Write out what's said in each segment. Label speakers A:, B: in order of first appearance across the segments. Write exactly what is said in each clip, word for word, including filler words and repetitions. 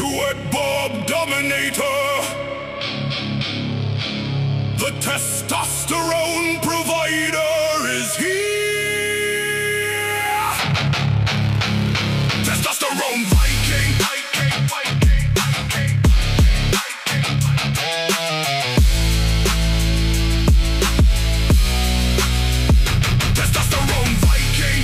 A: Sweat Bob Dominator, the testosterone provider is here. Testosterone Viking, Viking, Viking, Viking, Viking, Testosterone Viking.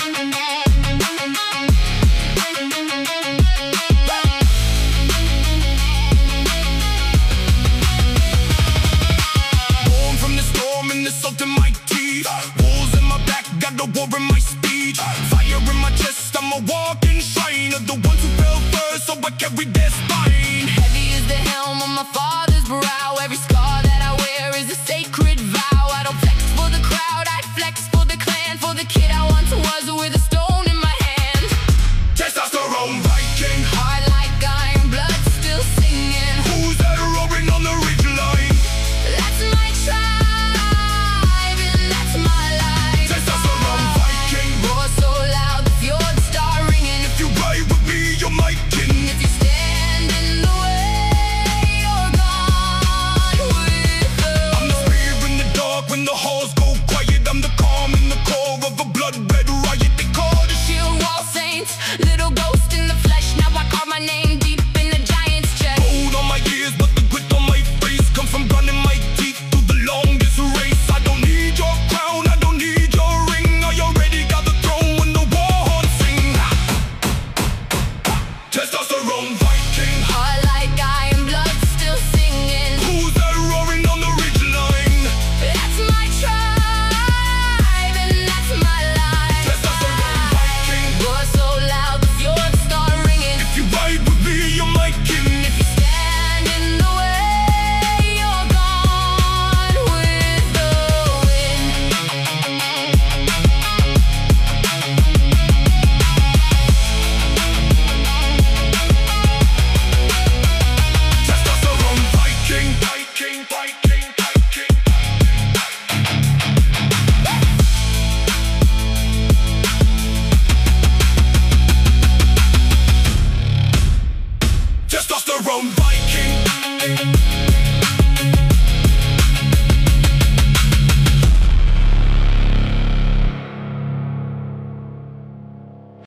A: Salt in my teeth, wolves in my back, got the war in my speech. Fire in my chest, I'm a walking shrine of the ones who fell first, so I carry their spine.
B: Heavy is the helm on my father's brow. Every scar that I wear is a sacred vow. I don't flex for the crowd, I flex for the clan, for the kid I once was with a stone in my hand.
A: Testosterone Viking,
B: heart like iron, blood still singing.
A: Who's that roaring on the ridge line?
B: That's my tribe.
A: When the halls go quiet, I'm the calm in the core of a blood-red riot. They call the
B: shield wall saints, little ghost in the flesh. Now I carve my name deep in the giant's chest.
A: Gold on my ears, but the grit on my face comes from running my teeth through the longest race. I don't need your crown, I don't need your ring. I already got the throne when the war horns sing. Testosterone Viking,
B: heart like iron, blood still singing.
A: Who's that roaring on the ridge line?
B: That's my tribe, and that's my life.
A: Testosterone Viking,
B: roar so loud the fjords start ringing.
A: If you ride with me, you're my king.
B: If you stand in the way, you're gone with the wind.
A: Testosterone Viking, Viking, Viking, Viking. Testosterone Viking.